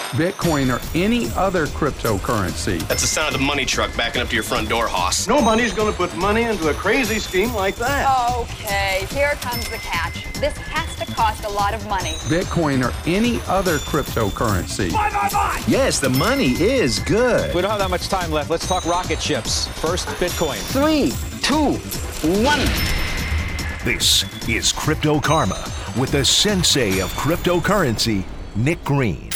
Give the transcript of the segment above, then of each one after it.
Bitcoin or any other cryptocurrency. That's the sound of the money truck backing up to your front door, Hoss. Nobody's going to put money into a crazy scheme like that. Okay, here comes the catch. This has to cost a lot of money. Bitcoin or any other cryptocurrency. Buy! Yes, the money is good. We don't have that much time left. Let's talk rocket ships. First, Bitcoin. 3, 2, 1. This is Crypto Karma with the sensei of cryptocurrency, Nick Green.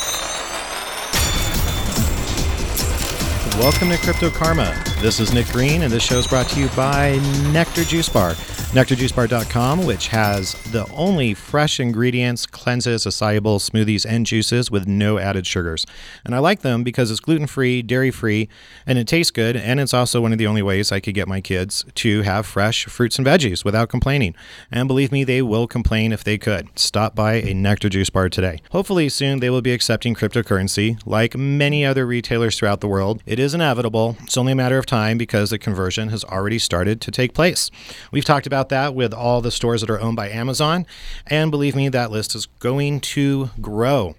Welcome to Crypto Karma. This is Nick Green, and this show is brought to you by Nectar Juice Bar. NectarJuiceBar.com, which has the only fresh ingredients, cleanses, soluble smoothies, and juices with no added sugars. And I like them because it's gluten-free, dairy-free, and it tastes good, and it's also one of the only ways I could get my kids to have fresh fruits and veggies without complaining. And believe me, they will complain if they could. Stop by a Nectar Juice Bar today. Hopefully soon they will be accepting cryptocurrency. Like many other retailers throughout the world, it is inevitable. It's only a matter of time because the conversion has already started to take place. We've talked about that with all the stores that are owned by Amazon, and believe me, that list is going to grow.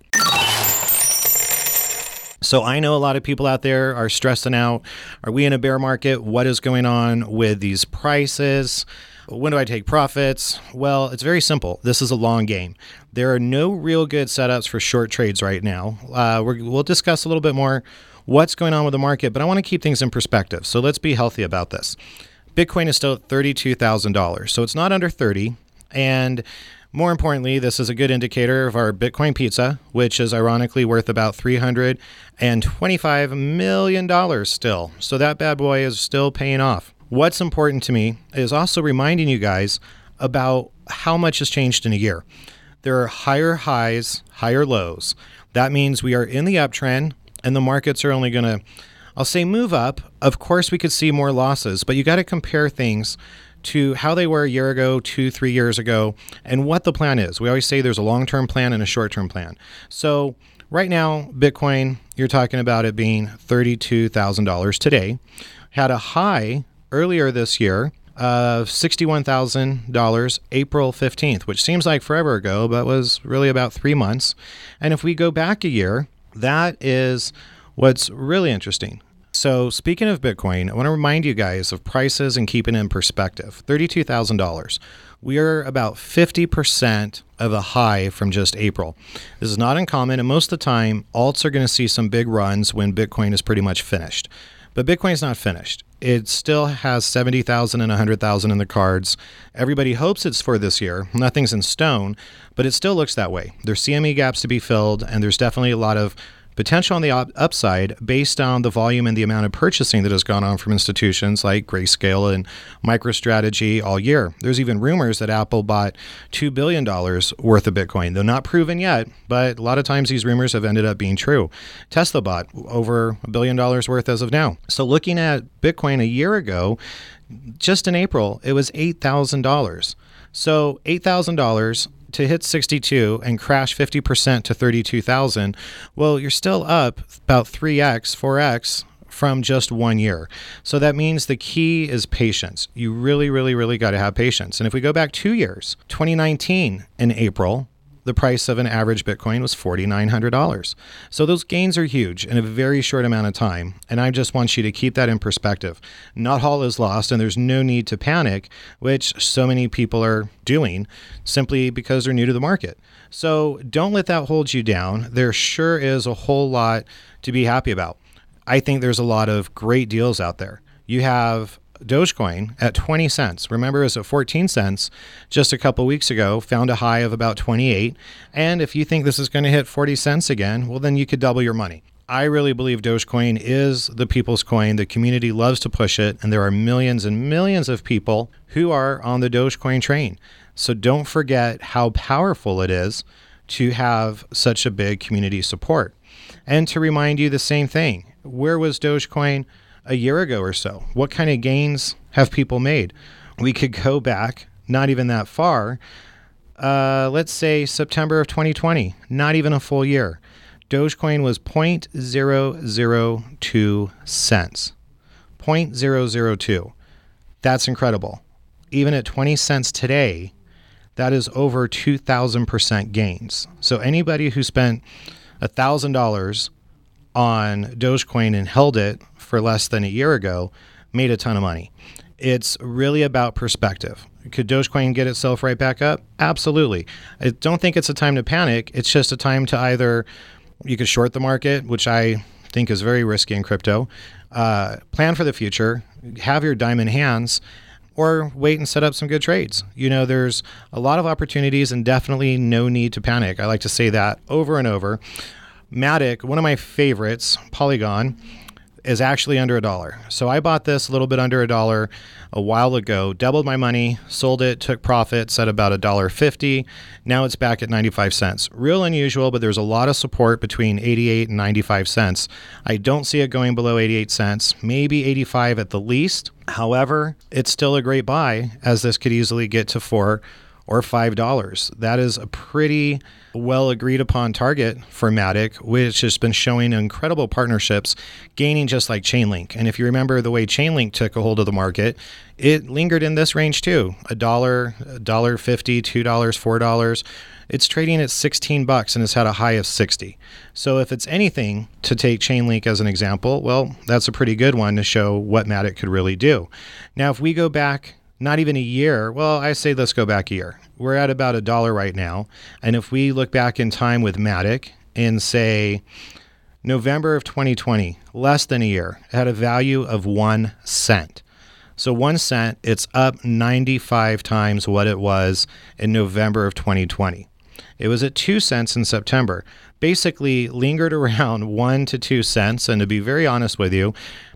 So I know a lot of people out there are stressing out. Are we in a bear market? What is going on with these prices? When do I take profits? Well, it's very simple. This is a long game. There are no real good setups for short trades right now. We'll discuss a little bit more what's going on with the market, but I want to keep things in perspective. So let's be healthy about this. Bitcoin is still at $32,000, so it's not under 30. And more importantly, this is a good indicator of our Bitcoin pizza, which is ironically worth about $325 million still. So that bad boy is still paying off. What's important to me is also reminding you guys about how much has changed in a year. There are higher highs, higher lows. That means we are in the uptrend, and the markets are only going to, I'll say, move up. Of course, we could see more losses, but you got to compare things to how they were a year ago, 2-3 years ago, and what the plan is. We always say there's a long-term plan and a short-term plan. So right now, Bitcoin, you're talking about it being $32,000 today. Had a high earlier this year of $61,000 April 15th, which seems like forever ago, but was really about 3 months. And if we go back a year, that is what's really interesting. So speaking of Bitcoin, I want to remind you guys of prices and keeping it in perspective. $32,000. We are about 50% of a high from just April. This is not uncommon, and most of the time, alts are going to see some big runs when Bitcoin is pretty much finished. But Bitcoin's not finished. It still has 70,000 and 100,000 in the cards. Everybody hopes it's for this year. Nothing's in stone, but it still looks that way. There's CME gaps to be filled, and there's definitely a lot of potential on the upside based on the volume and the amount of purchasing that has gone on from institutions like Grayscale and MicroStrategy all year. There's even rumors that Apple bought $2 billion worth of Bitcoin, though not proven yet, but a lot of times these rumors have ended up being true. Tesla bought over $1 billion worth as of now. So looking at Bitcoin a year ago, just in April, it was $8,000. So $8,000 to hit 62 and crash 50% to 32,000, well, you're still up about 3x, 4x from just 1 year. So that means the key is patience. You really, really, really got to have patience. And if we go back 2 years, 2019 in April, the price of an average Bitcoin was $4,900. So those gains are huge in a very short amount of time. And I just want you to keep that in perspective. Not all is lost, and there's no need to panic, which so many people are doing simply because they're new to the market. So don't let that hold you down. There sure is a whole lot to be happy about. I think there's a lot of great deals out there. You have Dogecoin at 20 cents. Remember, it was at 14 cents just a couple weeks ago, found a high of about 28. And if you think this is going to hit 40 cents again, well, then you could double your money. I really believe Dogecoin is the people's coin. The community loves to push it, and there are millions and millions of people who are on the Dogecoin train. So don't forget how powerful it is to have such a big community support. And to remind you the same thing, where was Dogecoin a year ago or so? What kind of gains have people made? We could go back, not even that far. Let's say September of 2020, not even a full year. Dogecoin was 0.002 cents. 0.002. That's incredible. Even at 20 cents today, that is over 2,000% gains. So anybody who spent $1,000 on Dogecoin and held it for less than a year ago made a ton of money. It's really about perspective. Could Dogecoin get itself right back up? Absolutely. I don't think it's a time to panic. It's just a time to either, you could short the market, which I think is very risky in crypto, plan for the future, have your diamond hands, or wait and set up some good trades. You know, there's a lot of opportunities and definitely no need to panic. I like to say that over and over. Matic, one of my favorites, Polygon, is actually under $1. So I bought this a little bit under $1 a while ago, doubled my money, sold it, took profits at about $1.50. Now it's back at 95 cents. Real unusual, but there's a lot of support between 88 and 95 cents. I don't see it going below 88 cents, maybe 85 at the least. However, it's still a great buy, as this could easily get to $4 or $5. That is a pretty well agreed upon target for Matic, which has been showing incredible partnerships, gaining just like Chainlink. And if you remember the way Chainlink took a hold of the market, it lingered in this range too. $1, $1.50, $2, $4. It's trading at $16 and has had a high of 60. So if it's anything to take Chainlink as an example, well, that's a pretty good one to show what Matic could really do. Now, if we go back not even a year, well, I say let's go back a year. We're at about $1 right now. And if we look back in time with Matic and say November of 2020, less than a year, it had a value of 1 cent. So 1 cent, it's up 95 times what it was in November of 2020. It was at 2 cents in September, basically lingered around 1 to 2 cents. And to be very honest with you,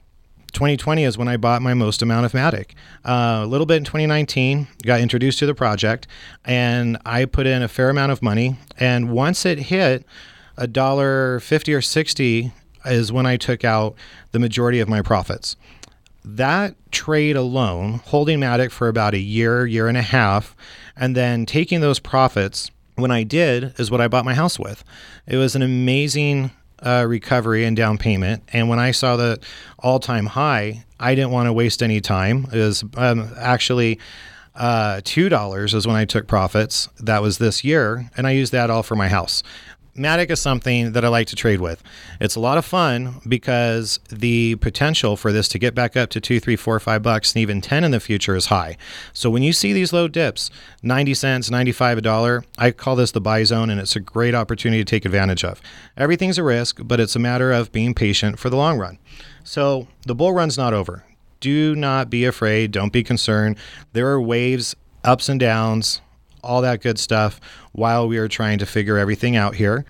2020 is when I bought my most amount of Matic. A little bit in 2019, got introduced to the project, and I put in a fair amount of money. And once it hit $1.50 or 60 is when I took out the majority of my profits. That trade alone, holding Matic for about a year, year and a half, and then taking those profits, when I did, is what I bought my house with. It was an amazing recovery and down payment. And when I saw the all-time high, I didn't want to waste any time. It was actually $2 is when I took profits. That was this year. And I used that all for my house. Matic is something that I like to trade with. It's a lot of fun because the potential for this to get back up to $2, $3, $4, $5 and even 10 in the future is high. So when you see these low dips, 90 cents, 95, $1, I call this the buy zone, and it's a great opportunity to take advantage of. Everything's a risk, but it's a matter of being patient for the long run. So the bull run's not over. Do not be afraid. Don't be concerned. There are waves, ups and downs, all that good stuff while we are trying to figure everything out here.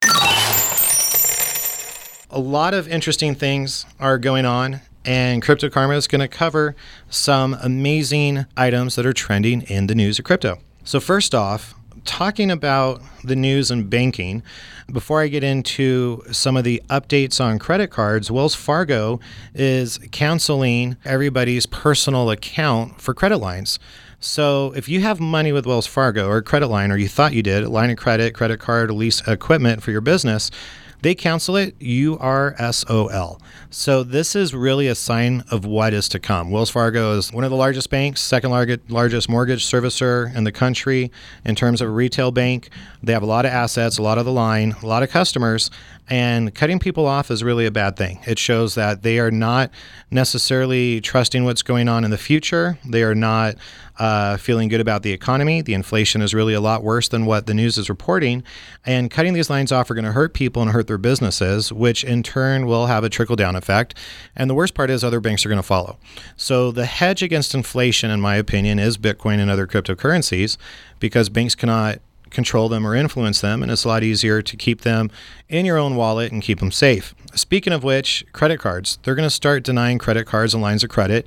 A lot of interesting things are going on, and Crypto Karma is going to cover some amazing items that are trending in the news of crypto. So first off, talking about the news and banking, before I get into some of the updates on credit cards, Wells Fargo is canceling everybody's personal account for credit lines. So if you have money with Wells Fargo or a credit line, or you thought you did, a line of credit, credit card, lease equipment for your business, they cancel it, you are SOL. So this is really a sign of what is to come. Wells Fargo is one of the largest banks, second largest mortgage servicer in the country in terms of a retail bank. They have a lot of assets, a lot of the line, a lot of customers, and cutting people off is really a bad thing. It shows that they are not necessarily trusting what's going on in the future. They are not feeling good about the economy. The inflation is really a lot worse than what the news is reporting. And cutting these lines off are going to hurt people and hurt their businesses, which in turn will have a trickle-down effect. And the worst part is other banks are going to follow. So the hedge against inflation, in my opinion, is Bitcoin and other cryptocurrencies, because banks cannot control them or influence them, and it's a lot easier to keep them in your own wallet and keep them safe. Speaking of which, credit cards, they're going to start denying credit cards and lines of credit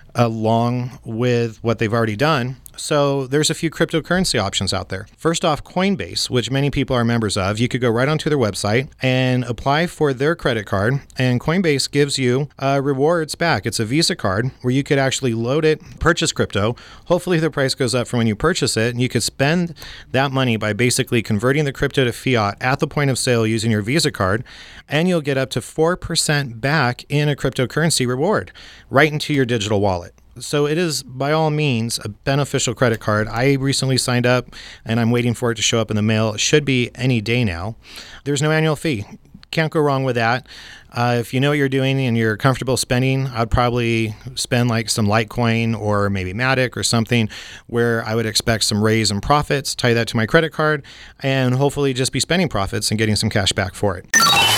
along with what they've already done. So there's a few cryptocurrency options out there. First off, Coinbase, which many people are members of. You could go right onto their website and apply for their credit card, and Coinbase gives you rewards back. It's a Visa card where you could actually load it, purchase crypto. Hopefully the price goes up from when you purchase it, and you could spend that money by basically converting the crypto to fiat at the point of sale using your Visa card, and you'll get up to 4% back in a cryptocurrency reward right into your digital wallet. So it is, by all means, a beneficial credit card. I recently signed up, and I'm waiting for it to show up in the mail. It should be any day now. There's no annual fee. Can't go wrong with that. If you know what you're doing and you're comfortable spending, I'd probably spend like some Litecoin or maybe Matic or something where I would expect some raise in profits, tie that to my credit card, and hopefully just be spending profits and getting some cash back for it.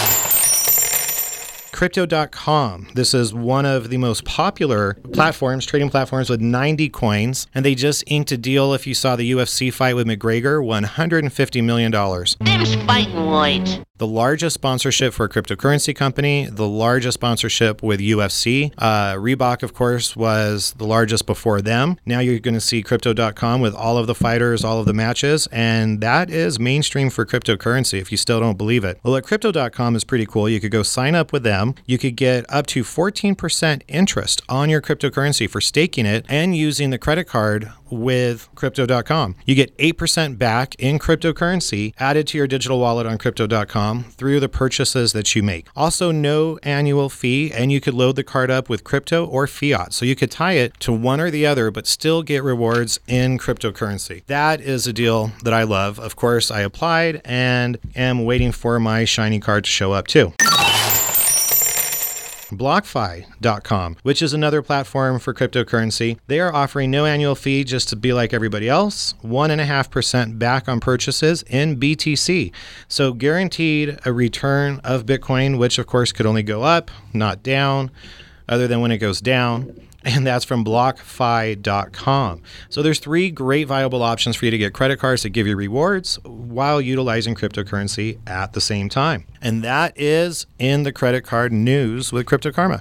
Crypto.com. This is one of the most popular platforms, trading platforms with 90 coins. And they just inked a deal, if you saw the UFC fight with McGregor, $150 million. Them's fighting words. The largest sponsorship for a cryptocurrency company, the largest sponsorship with UFC. Reebok, of course, was the largest before them. Now you're going to see Crypto.com with all of the fighters, all of the matches, and that is mainstream for cryptocurrency if you still don't believe it. Well, at Crypto.com is pretty cool. You could go sign up with them. You could get up to 14% interest on your cryptocurrency for staking it and using the credit card with Crypto.com. You get 8% back in cryptocurrency added to your digital wallet on Crypto.com through the purchases that you make. Also, no annual fee, and you could load the card up with crypto or fiat. So you could tie it to one or the other, but still get rewards in cryptocurrency. That is a deal that I love. Of course, I applied and am waiting for my shiny card to show up too. BlockFi.com, which is another platform for cryptocurrency. They are offering no annual fee just to be like everybody else, 1.5% back on purchases in BTC. So guaranteed a return of Bitcoin, which of course could only go up, not down, other than when it goes down. And that's from BlockFi.com. So there's 3 great viable options for you to get credit cards that give you rewards while utilizing cryptocurrency at the same time. And that is in the credit card news with Crypto Karma.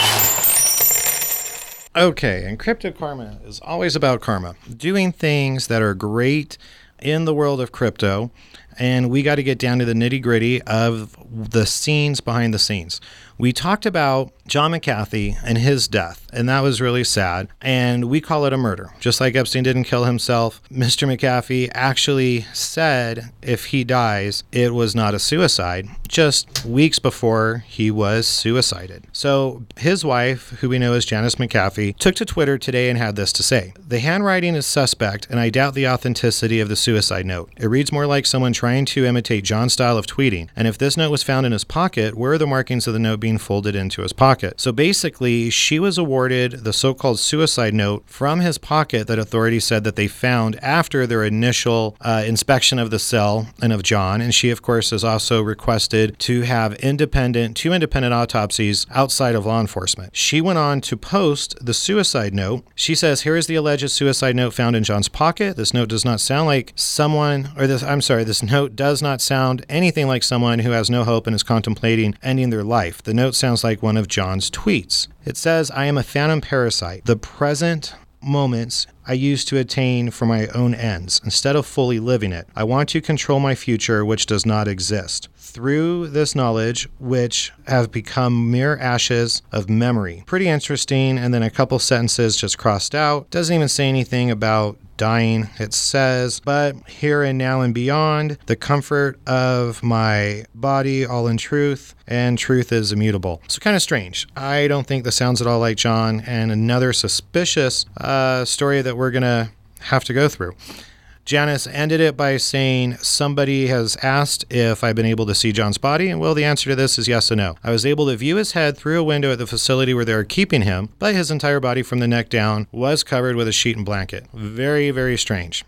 Okay, and Crypto Karma is always about karma, doing things that are great in the world of crypto. And we got to get down to the nitty-gritty of the scenes behind the scenes. We talked about John McAfee and his death, and that was really sad. And we call it a murder. Just like Epstein didn't kill himself, Mr. McAfee actually said if he dies, it was not a suicide, just weeks before he was suicided. So his wife, who we know as Janice McAfee, took to Twitter today and had this to say. The handwriting is suspect, and I doubt the authenticity of the suicide note. It reads more like someone trying to imitate John's style of tweeting. And if this note was found in his pocket, where are the markings of the note being folded into his pocket? So basically, she was awarded the so-called suicide note from his pocket that authorities said that they found after their initial inspection of the cell and of John. And she, of course, has also requested to have two independent autopsies outside of law enforcement. She went on to post the suicide note. She says, here is the alleged suicide note found in John's pocket. This note does not sound like someone, this note does not sound anything like someone who has no hope and is contemplating ending their life. The note sounds like one of John's tweets. It says, I am a phantom parasite. The present moments I used to attain for my own ends, instead of fully living it. I want to control my future, which does not exist. Through this knowledge, which have become mere ashes of memory. Pretty interesting, and then a couple sentences just crossed out. Doesn't even say anything about dying. It says, but here and now and beyond, the comfort of my body, all in truth, and truth is immutable. So kind of strange. I don't think this sounds at all like John, and another suspicious story that we're going to have to go through. Janice ended it by saying, somebody has asked if I've been able to see John's body, and well, the answer to this is yes and no. I was able to view his head through a window at the facility where they were keeping him, but his entire body from the neck down was covered with a sheet and blanket. Very, very strange.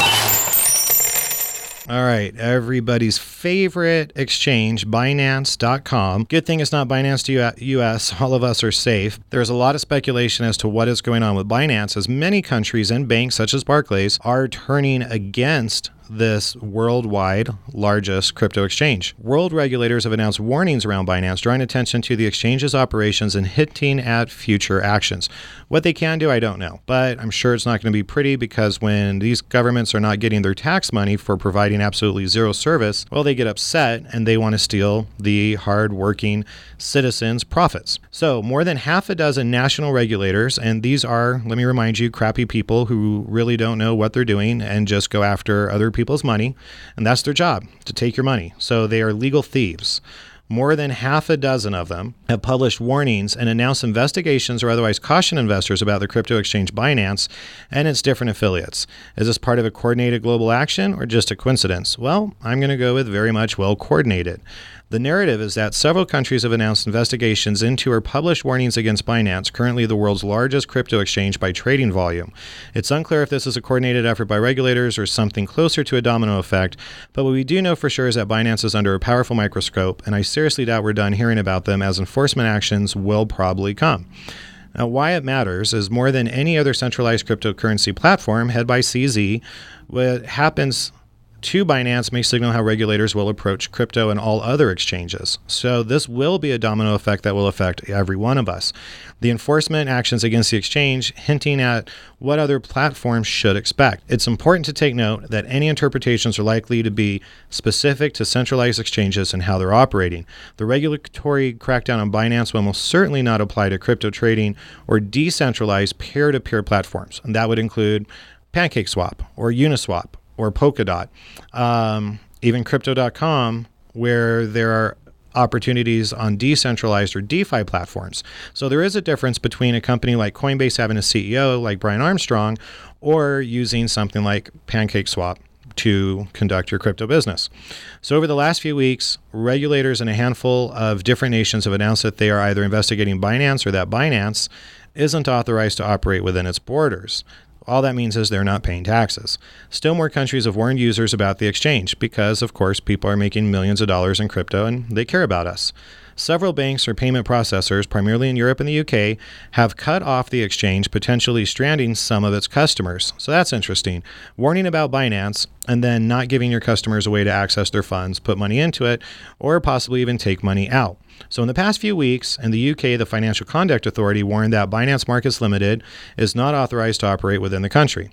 All right, everybody's favorite exchange, Binance.com. Good thing it's not Binance US. All of us are safe. There's a lot of speculation as to what is going on with Binance, as many countries and banks, such as Barclays, are turning against this worldwide largest crypto exchange. World regulators have announced warnings around Binance, drawing attention to the exchange's operations and hinting at future actions. What they can do, I don't know, but I'm sure it's not going to be pretty, because when these governments are not getting their tax money for providing absolutely zero service, well, they get upset and they want to steal the hard-working citizens' profits. So more than half a dozen national regulators, and these are, let me remind you, crappy people who really don't know what they're doing and just go after other people's money, and that's their job, to take your money. So they are legal thieves. More than half a dozen of them have published warnings and announced investigations or otherwise caution investors about the crypto exchange Binance and its different affiliates. Is this part of a coordinated global action or just a coincidence? Well, I'm going to go with very much well coordinated. The narrative is that several countries have announced investigations into or published warnings against Binance, currently the world's largest crypto exchange by trading volume. It's unclear if this is a coordinated effort by regulators or something closer to a domino effect, but what we do know for sure is that Binance is under a powerful microscope, and I seriously doubt we're done hearing about them, as enforcement actions will probably come. Now, why it matters is more than any other centralized cryptocurrency platform, head by CZ, what happens to Binance may signal how regulators will approach crypto and all other exchanges. So this will be a domino effect that will affect every one of us. The enforcement actions against the exchange hinting at what other platforms should expect. It's important to take note that any interpretations are likely to be specific to centralized exchanges and how they're operating. The regulatory crackdown on Binance will most certainly not apply to crypto trading or decentralized peer-to-peer platforms. And that would include PancakeSwap or Uniswap or Polkadot, even Crypto.com, where there are opportunities on decentralized or DeFi platforms. So there is a difference between a company like Coinbase having a CEO like Brian Armstrong or using something like PancakeSwap to conduct your crypto business. So over the last few weeks, regulators in a handful of different nations have announced that they are either investigating Binance or that Binance isn't authorized to operate within its borders. All that means is they're not paying taxes. Still more countries have warned users about the exchange because, of course, people are making millions of dollars in crypto and they care about us. Several banks or payment processors, primarily in Europe and the UK, have cut off the exchange, potentially stranding some of its customers. So that's interesting. Warning about Binance and then not giving your customers a way to access their funds, put money into it, or possibly even take money out. So in the past few weeks, in the UK, the Financial Conduct Authority warned that Binance Markets Limited is not authorized to operate within the country.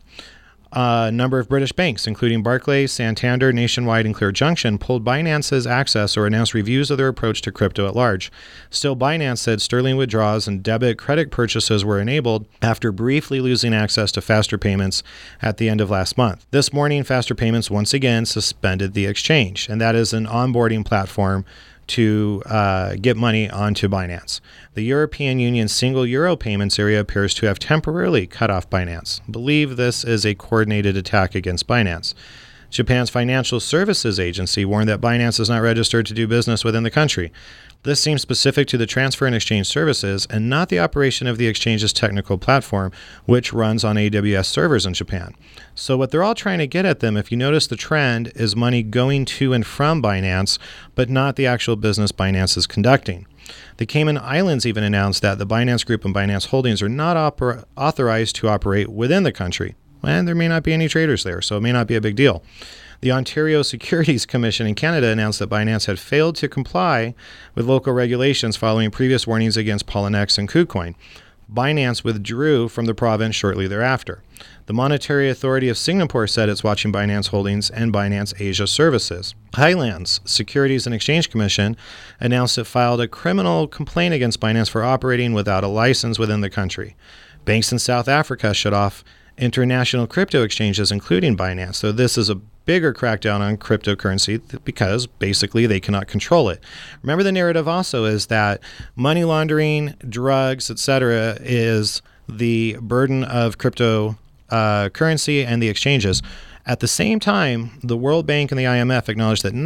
A number of British banks, including Barclays, Santander, Nationwide, and Clear Junction, pulled Binance's access or announced reviews of their approach to crypto at large. Still, Binance said sterling withdrawals and debit credit purchases were enabled after briefly losing access to Faster Payments at the end of last month. This morning, Faster Payments once again suspended the exchange, and that is an onboarding platform to get money onto Binance. The European Union's single euro payments area appears to have temporarily cut off Binance. I believe this is a coordinated attack against Binance. Japan's Financial Services Agency warned that Binance is not registered to do business within the country. This seems specific to the transfer and exchange services and not the operation of the exchange's technical platform, which runs on AWS servers in Japan. So what they're all trying to get at them, if you notice the trend, is money going to and from Binance, but not the actual business Binance is conducting. The Cayman Islands even announced that the Binance Group and Binance Holdings are not authorized to operate within the country. And there may not be any traders there, so it may not be a big deal. The Ontario Securities Commission in Canada announced that Binance had failed to comply with local regulations following previous warnings against Poloniex and KuCoin. Binance withdrew from the province shortly thereafter. The Monetary Authority of Singapore said it's watching Binance Holdings and Binance Asia Services. Highlands Securities and Exchange Commission announced it filed a criminal complaint against Binance for operating without a license within the country. Banks in South Africa shut off international crypto exchanges, including Binance. So this is a bigger crackdown on cryptocurrency because basically they cannot control it. Remember, the narrative also is that money laundering, drugs, etc., is the burden of cryptocurrency and the exchanges. At the same time, the World Bank and the IMF acknowledge that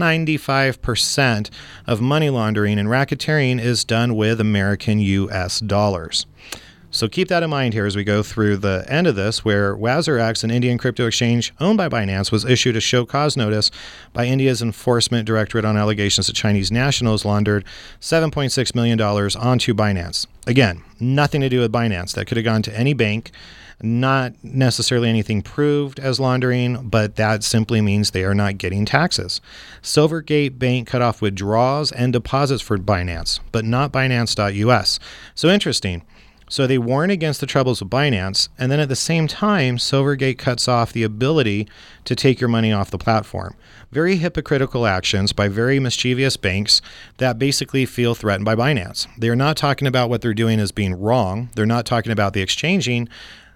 95% of money laundering and racketeering is done with American US dollars. So keep that in mind here as we go through the end of this, where WazirX, an Indian crypto exchange owned by Binance, was issued a show cause notice by India's Enforcement Directorate on allegations that Chinese nationals laundered $7.6 million onto Binance. Again, nothing to do with Binance. That could have gone to any bank, not necessarily anything proved as laundering, but that simply means they are not getting taxes. Silvergate Bank cut off withdrawals and deposits for Binance, but not Binance.us. So interesting. So they warn against the troubles with Binance, and then at the same time, Silvergate cuts off the ability to take your money off the platform. Very hypocritical actions by very mischievous banks that basically feel threatened by Binance. They are not talking about what they're doing as being wrong. They're not talking about the exchanging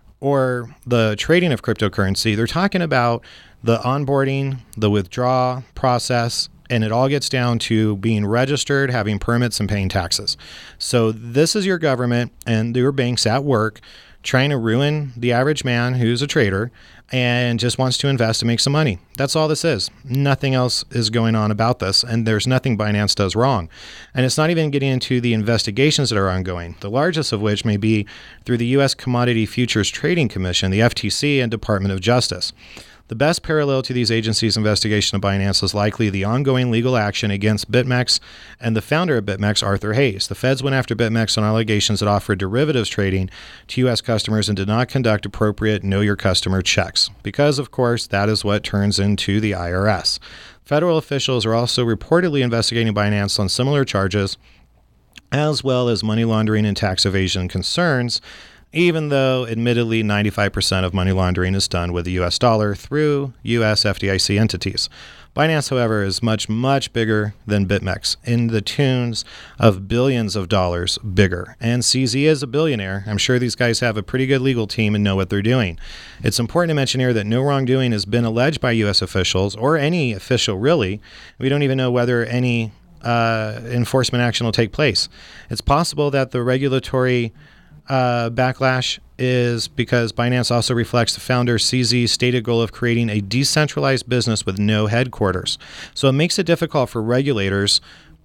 or the trading of cryptocurrency. They're talking about the onboarding, the withdrawal process, and it all gets down to being registered, having permits, and paying taxes. So this is your government and your banks at work trying to ruin the average man who's a trader and just wants to invest and make some money. That's all this is. Nothing else is going on about this, and there's nothing Binance does wrong. And it's not even getting into the investigations that are ongoing, the largest of which may be through the U.S. Commodity Futures Trading Commission, the FTC, and Department of Justice. The best parallel to these agencies' investigation of Binance is likely the ongoing legal action against BitMEX and the founder of BitMEX, Arthur Hayes. The feds went after BitMEX on allegations it offered derivatives trading to U.S. customers and did not conduct appropriate Know Your Customer checks, because, of course, that is what turns into the IRS. Federal officials are also reportedly investigating Binance on similar charges, as well as money laundering and tax evasion concerns, even though, admittedly, 95% of money laundering is done with the U.S. dollar through U.S. FDIC entities. Binance, however, is much, much bigger than BitMEX, in the tunes of billions of dollars bigger. And CZ is a billionaire. I'm sure these guys have a pretty good legal team and know what they're doing. It's important to mention here that no wrongdoing has been alleged by U.S. officials, or any official, really. We don't even know whether any enforcement action will take place. It's possible that the regulatory backlash is because Binance also reflects the founder CZ's stated goal of creating a decentralized business with no headquarters. So it makes it difficult for regulators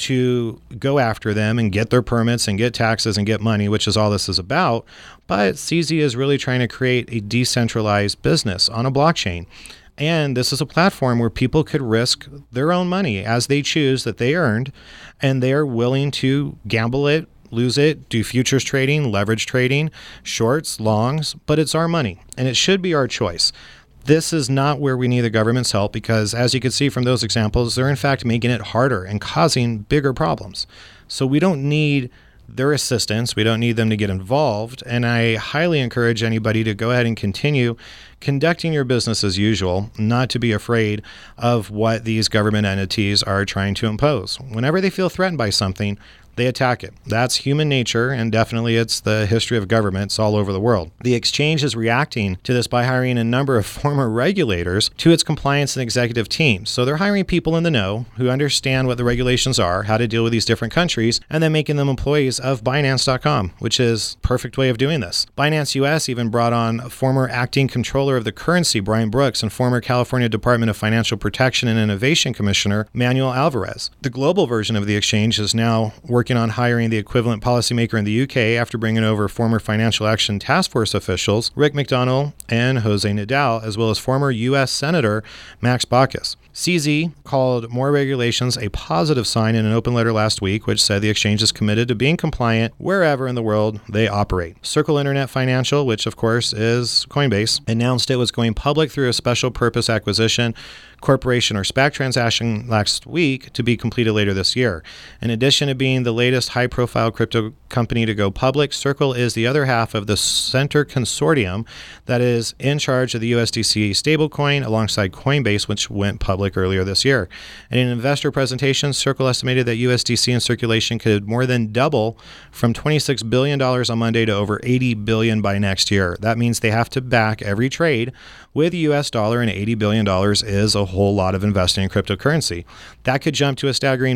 to go after them and get their permits and get taxes and get money, which is all this is about. But CZ is really trying to create a decentralized business on a blockchain. And this is a platform where people could risk their own money as they choose that they earned, and they are willing to gamble it, lose it, do futures trading, leverage trading, shorts, longs, but it's our money and it should be our choice. This is not where we need the government's help because, as you can see from those examples, they're in fact making it harder and causing bigger problems. So we don't need their assistance. We don't need them to get involved. And I highly encourage anybody to go ahead and continue conducting your business as usual, not to be afraid of what these government entities are trying to impose. Whenever they feel threatened by something, they attack it. That's human nature, and definitely it's the history of governments all over the world. The exchange is reacting to this by hiring a number of former regulators to its compliance and executive teams. So they're hiring people in the know who understand what the regulations are, how to deal with these different countries, and then making them employees of Binance.com, which is a perfect way of doing this. Binance US even brought on former acting controller of the currency, Brian Brooks, and former California Department of Financial Protection and Innovation Commissioner, Manuel Alvarez. The global version of the exchange is now working on hiring the equivalent policymaker in the UK after bringing over former Financial Action Task Force officials Rick McDonnell and Jose Nadal, as well as former U.S. Senator Max Baucus. CZ called more regulations a positive sign in an open letter last week, which said the exchange is committed to being compliant wherever in the world they operate. Circle Internet Financial, which of course is Coinbase, announced it was going public through a special purpose acquisition corporation or SPAC transaction last week to be completed later this year. In addition to being the latest high-profile crypto company to go public, Circle is the other half of the Center Consortium that is in charge of the USDC stablecoin alongside Coinbase, which went public earlier this year. In an investor presentation, Circle estimated that USDC in circulation could more than double from $26 billion on Monday to over $80 billion by next year. That means they have to back every trade with the US dollar, and $80 billion is a whole lot of investing in cryptocurrency. That could jump to a staggering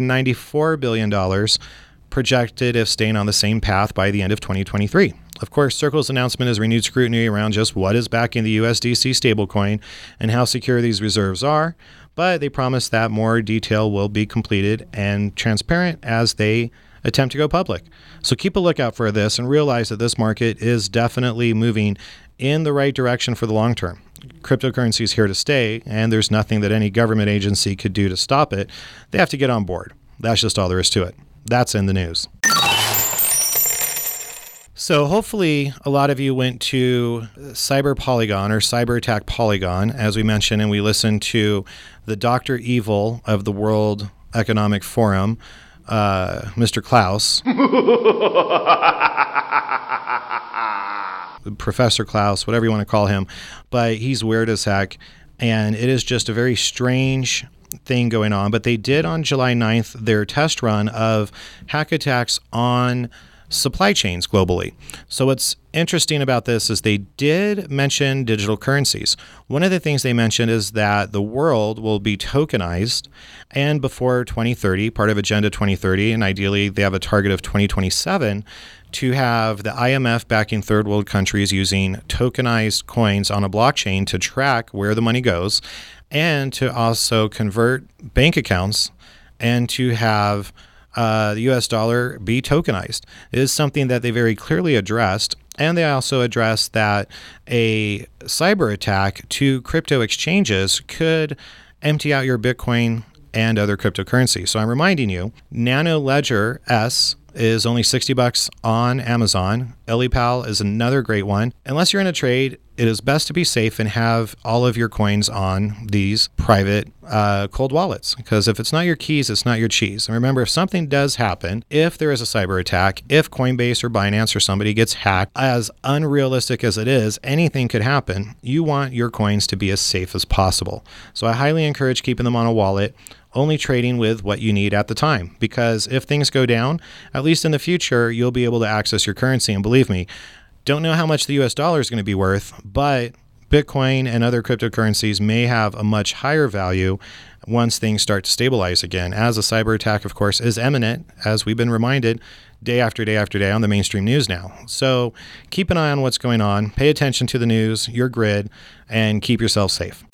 $194 billion projected if staying on the same path by the end of 2023. Of course, Circle's announcement has renewed scrutiny around just what is backing the USDC stablecoin and how secure these reserves are, but they promise that more detail will be completed and transparent as they attempt to go public. So keep a lookout for this and realize that this market is definitely moving in the right direction for the long term. Cryptocurrency is here to stay, and there's nothing that any government agency could do to stop it. They have to get on board. That's just all there is to it. That's in the news. So hopefully a lot of you went to Cyber Polygon or Cyber Attack Polygon, as we mentioned, and we listened to the Dr. Evil of the World Economic Forum, Mr. Klaus. Professor Klaus, whatever you want to call him, but he's weird as heck, and it is just a very strange thing going on. But they did on July 9th their test run of hack attacks on supply chains globally. So what's interesting about this is they did mention digital currencies. One of the things they mentioned is that the world will be tokenized, and before 2030, part of Agenda 2030, and ideally they have a target of 2027, to have the IMF backing third world countries using tokenized coins on a blockchain to track where the money goes, and to also convert bank accounts and to have the US dollar be tokenized. It is something that they very clearly addressed. And they also addressed that a cyber attack to crypto exchanges could empty out your Bitcoin and other cryptocurrencies. So I'm reminding you, Nano Ledger S is only $60 on Amazon. EliPal is another great one. Unless you're in a trade, it is best to be safe and have all of your coins on these private cold wallets, because if it's not your keys, it's not your cheese. And remember, if something does happen, if there is a cyber attack, if Coinbase or Binance or somebody gets hacked, as unrealistic as it is, anything could happen. You want your coins to be as safe as possible. So I highly encourage keeping them on a wallet, only trading with what you need at the time, because if things go down, at least in the future, you'll be able to access your currency. And believe me, don't know how much the US dollar is going to be worth, but Bitcoin and other cryptocurrencies may have a much higher value once things start to stabilize again, as a cyber attack, of course, is imminent, as we've been reminded day after day after day on the mainstream news now. So keep an eye on what's going on, pay attention to the news, your grid, and keep yourself safe.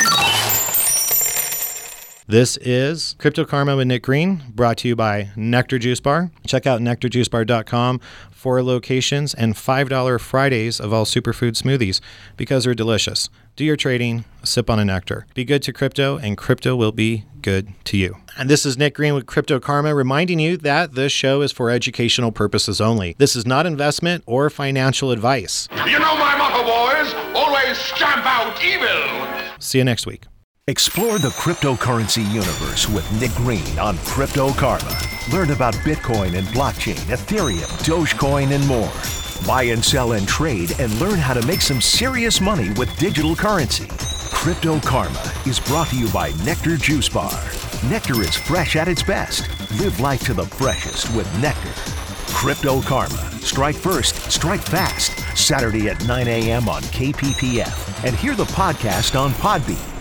This is Crypto Karma with Nick Green, brought to you by Nectar Juice Bar. Check out nectarjuicebar.com for locations and $5 Fridays of all superfood smoothies, because they're delicious. Do your trading, sip on a nectar. Be good to crypto, and crypto will be good to you. And this is Nick Green with Crypto Karma, reminding you that this show is for educational purposes only. This is not investment or financial advice. You know my motto, boys. Always stamp out evil. See you next week. Explore the cryptocurrency universe with Nick Green on Crypto Karma. Learn about Bitcoin and blockchain, Ethereum, Dogecoin, and more. Buy and sell and trade, and learn how to make some serious money with digital currency. Crypto Karma is brought to you by Nectar Juice Bar. Nectar is fresh at its best. Live life to the freshest with Nectar. Crypto Karma. Strike first, strike fast. Saturday at 9 a.m. on KPPF. And hear the podcast on Podbean.